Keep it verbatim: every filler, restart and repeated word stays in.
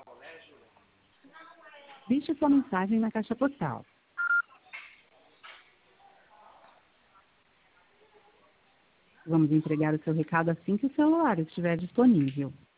Deixe sua mensagem na caixa postal. Vamos entregar o seu recado assim que o celular estiver disponível.